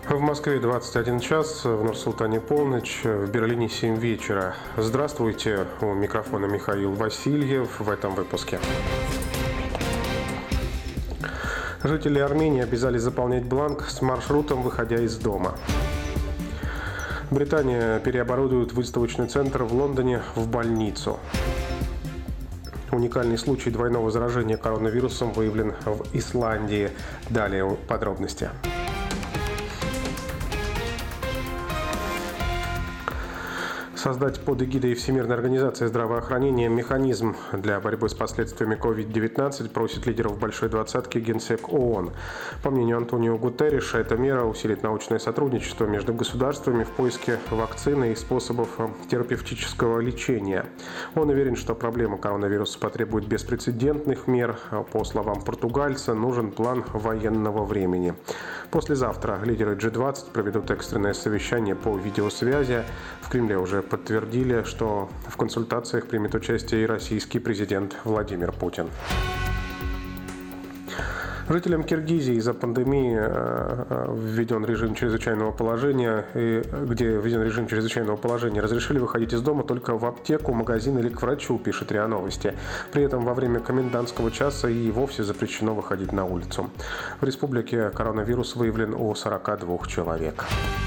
В Москве 21 час, в Нур-Султане полночь, в Берлине 7 вечера. Здравствуйте, у микрофона Михаил Васильев в этом выпуске. Жители Армении обязали заполнять бланк с маршрутом, выходя из дома. Британия переоборудует выставочный центр в Лондоне в больницу. Уникальный случай двойного заражения коронавирусом выявлен в Исландии. Далее подробности. Создать под эгидой Всемирной организации здравоохранения механизм для борьбы с последствиями COVID-19 просит лидеров Большой Двадцатки Генсек ООН. По мнению Антонио Гутерриша, эта мера усилит научное сотрудничество между государствами в поиске вакцины и способов терапевтического лечения. Он уверен, что проблема коронавируса потребует беспрецедентных мер. По словам португальца, нужен план военного времени. Послезавтра лидеры G20 проведут экстренное совещание по видеосвязи. В Кремле уже подтвердили, что в консультациях примет участие и российский президент Владимир Путин. Жителям Киргизии из-за пандемии введен режим чрезвычайного положения, разрешили выходить из дома только в аптеку, магазин или к врачу, пишет РИА Новости. При этом во время комендантского часа и вовсе запрещено выходить на улицу. В республике коронавирус выявлен у 42 человек.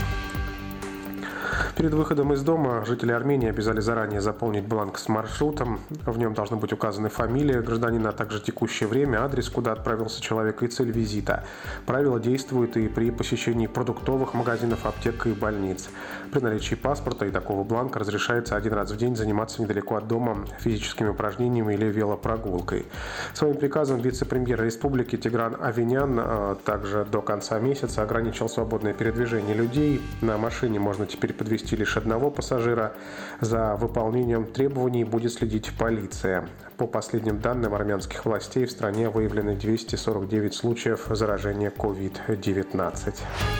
Перед выходом из дома жители Армении обязали заранее заполнить бланк с маршрутом. В нем должны быть указаны фамилия гражданина, а также текущее время, адрес, куда отправился человек, и цель визита. Правила действуют и при посещении продуктовых магазинов, аптек и больниц. При наличии паспорта и такого бланка разрешается один раз в день заниматься недалеко от дома физическими упражнениями или велопрогулкой. Своим приказом вице-премьер республики Тигран Авенян также до конца месяца ограничил свободное передвижение людей. На машине можно теперь подвезти лишь одного пассажира. За выполнением требований будет следить полиция. По последним данным армянских властей, в стране выявлены 249 случаев заражения COVID-19.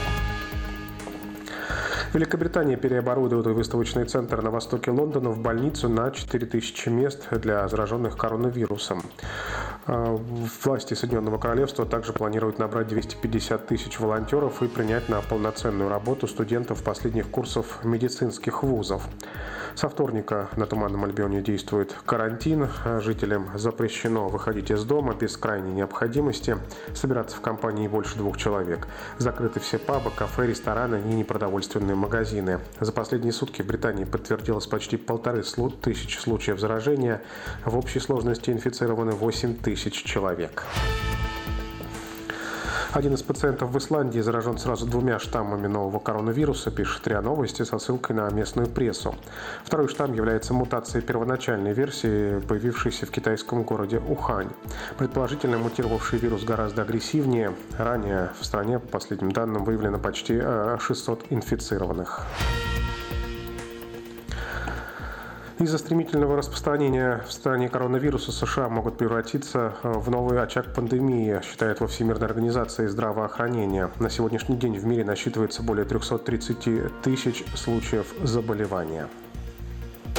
Великобритания переоборудует выставочный центр на востоке Лондона в больницу на 4000 мест для зараженных коронавирусом. Власти Соединенного Королевства также планируют набрать 250 тысяч волонтеров и принять на полноценную работу студентов последних курсов медицинских вузов. Со вторника на Туманном Альбионе действует карантин. Жителям запрещено выходить из дома без крайней необходимости, собираться в компании больше 2 человек. Закрыты все пабы, кафе, рестораны и непродовольственные магазины. За последние сутки в Британии подтвердилось почти 1500 случаев заражения. В общей сложности инфицированы 8000 человек. Один из пациентов в Исландии заражен сразу 2 штаммами нового коронавируса, пишет РИА Новости со ссылкой на местную прессу. Второй штамм является мутацией первоначальной версии, появившейся в китайском городе Ухань. Предположительно, мутировавший вирус гораздо агрессивнее. Ранее в стране, по последним данным, выявлено почти 600 инфицированных. Из-за стремительного распространения в стране коронавируса США могут превратиться в новый очаг пандемии, считает во Всемирной организации здравоохранения. На сегодняшний день в мире насчитывается более 330 тысяч случаев заболевания.